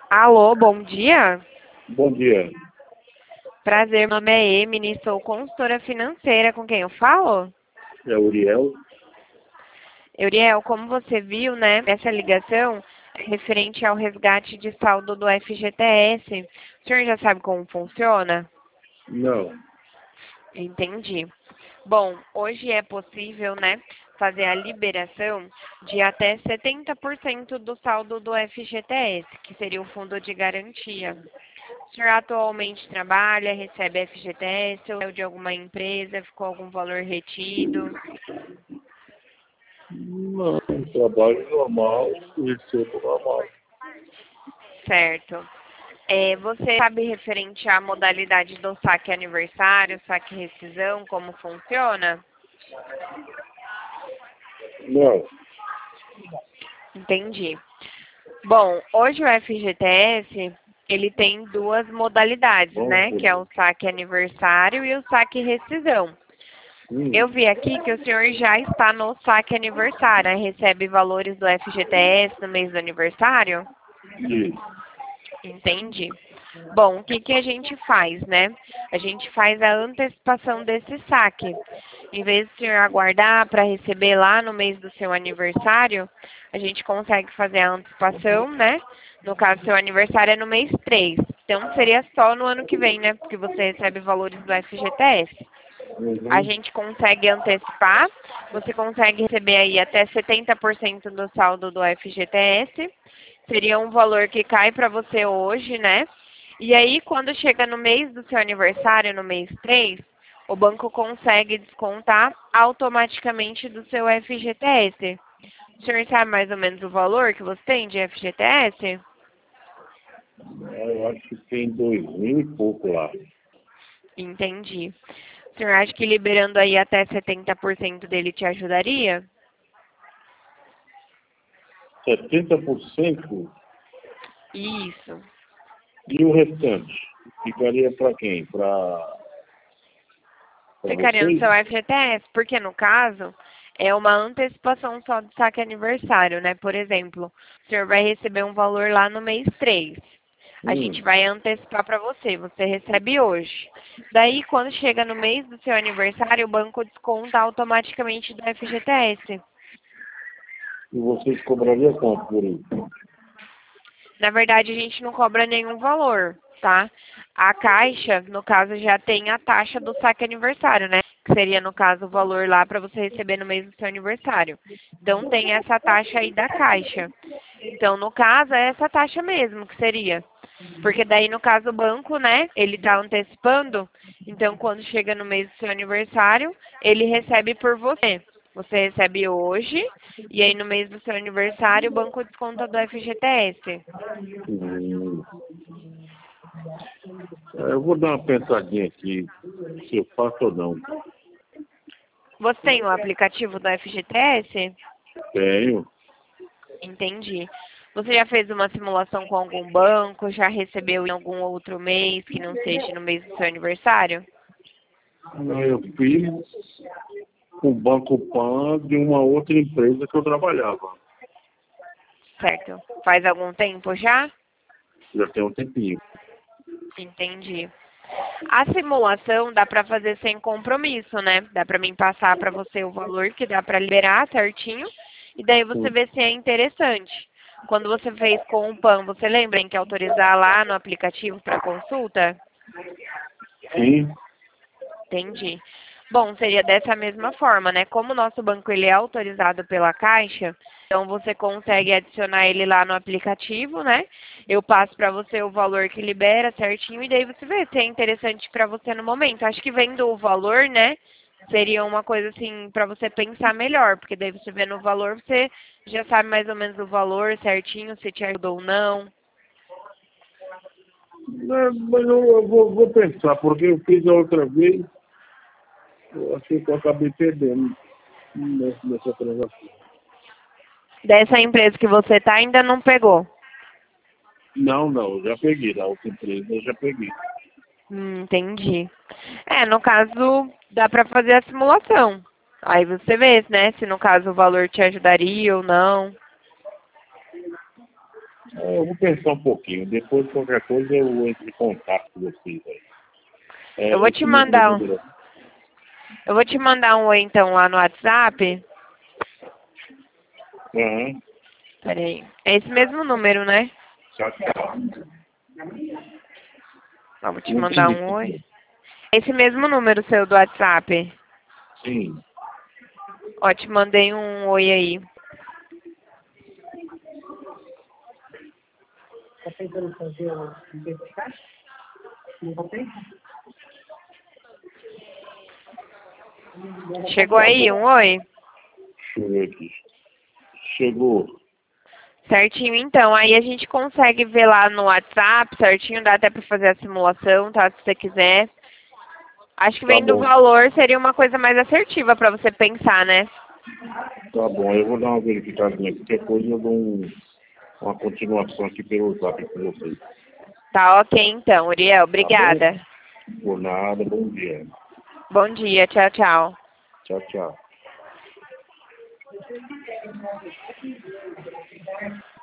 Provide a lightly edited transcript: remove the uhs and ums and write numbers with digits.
Alô, bom dia. Bom dia. Prazer, meu nome é Emily, sou consultora financeira. Com quem eu falo? É Uriel? Euriel, como você viu, né, essa ligação é referente ao resgate de saldo do FGTS. O senhor já sabe como funciona? Não. Entendi. Bom, hoje é possível, né, fazer a liberação de até 70% do saldo do FGTS, que seria o fundo de garantia. O senhor atualmente trabalha, recebe FGTS ou é de alguma empresa, ficou algum valor retido? Não, trabalho normal, recebo normal. Certo. Você sabe referente à modalidade do saque aniversário, saque rescisão, como funciona? Não. Entendi. Bom, hoje o FGTS, ele tem duas modalidades, Vamos né? por Que é o saque aniversário e o saque rescisão. Eu vi aqui que o senhor já está no saque aniversário, né? Recebe valores do FGTS no mês do aniversário? Isso. Entendi. Bom, o que que a gente faz, né? A gente faz a antecipação desse saque. Em vez de o senhor aguardar para receber lá no mês do seu aniversário, a gente consegue fazer a antecipação, né? No caso, seu aniversário é no mês 3. Então, seria só no ano que vem, né? Porque você recebe valores do FGTS. A Uhum. gente consegue antecipar, você consegue receber aí até 70% do saldo do FGTS. Seria um valor que cai para você hoje, né? E aí, quando chega no mês do seu aniversário, no mês 3, o banco consegue descontar automaticamente do seu FGTS. O senhor sabe mais ou menos o valor que você tem de FGTS? Eu acho que tem 2.000 e pouco lá. Entendi. O senhor acha que liberando aí até 70% dele te ajudaria? 70%? Isso. E o restante? Ficaria para quem? Para Ficaria no vocês? seu FGTS, porque no caso é uma antecipação só do saque aniversário, né? Por exemplo, o senhor vai receber um valor lá no mês 3. A gente vai antecipar para você, você recebe hoje. Daí, quando chega no mês do seu aniversário, o banco desconta automaticamente do FGTS. E vocês cobrariam quanto por isso? Na verdade, a gente não cobra nenhum valor, tá? A Caixa, no caso, já tem a taxa do saque aniversário, né? Que seria, no caso, o valor lá para você receber no mês do seu aniversário. Então, tem essa taxa aí da Caixa. Então, no caso, é essa taxa mesmo que seria. Porque daí, no caso, o banco, né, ele tá antecipando. Então, quando chega no mês do seu aniversário, ele recebe por você. Você recebe hoje, e aí no mês do seu aniversário, o banco desconta do FGTS. Hum. Eu vou dar uma pensadinha aqui, se eu faço ou não. Você tem o aplicativo do FGTS? Tenho. Entendi. Você já fez uma simulação com algum banco? Já recebeu em algum outro mês que não seja no mês do seu aniversário? Eu fiz com o Banco Pan de uma outra empresa que eu trabalhava. Certo. Faz algum tempo já? Já tem um tempinho. Entendi. A simulação dá para fazer sem compromisso, né? Dá para mim passar para você o valor que dá para liberar certinho e daí você Sim. vê se é interessante. Quando você fez com o PAN, você lembra em que autorizar lá no aplicativo para consulta? Sim. Entendi. Bom, seria dessa mesma forma, né? Como o nosso banco ele é autorizado pela Caixa, então você consegue adicionar ele lá no aplicativo, né? Eu passo para você o valor que libera certinho e daí você vê se é interessante para você no momento. Acho que vendo o valor, né? Seria uma coisa assim para você pensar melhor, porque daí você vendo o valor, você já sabe mais ou menos o valor certinho, se te ajuda ou não. Mas eu vou pensar, porque eu fiz a outra vez, eu achei que eu acabei perdendo nessa transação. Dessa empresa que você tá ainda não pegou. Não, eu já peguei, da outra empresa eu já peguei. Entendi. No caso, dá para fazer a simulação. Aí você vê, né, se no caso o valor te ajudaria ou não. Eu vou pensar um pouquinho. Depois, qualquer coisa, eu entro em contato com vocês aí. Eu vou te mandar um. Eu vou te mandar um oi então lá no WhatsApp. Aham. Peraí. É esse mesmo número, né? Tchau, tchau. Ó, vou te mandar um oi. Esse mesmo número seu do WhatsApp. Sim. Ó, te mandei um oi aí. Tá tentando fazer o identidade? Não consegue? Chegou aí um oi? Deixa eu ver aqui. Chegou. Certinho, então. Aí a gente consegue ver lá no WhatsApp, certinho. Dá até pra fazer a simulação, tá? Se você quiser. Acho que Tá vendo o bom. valor seria uma coisa mais assertiva pra você pensar, né? Tá bom. Eu vou dar uma verificadinha. Qualquer coisa eu dou uma continuação aqui pelo WhatsApp com vocês. Tá ok, então, Uriel. Tá Obrigada. bom? Por nada. Bom dia. Bom dia. Tchau, tchau. Tchau, tchau.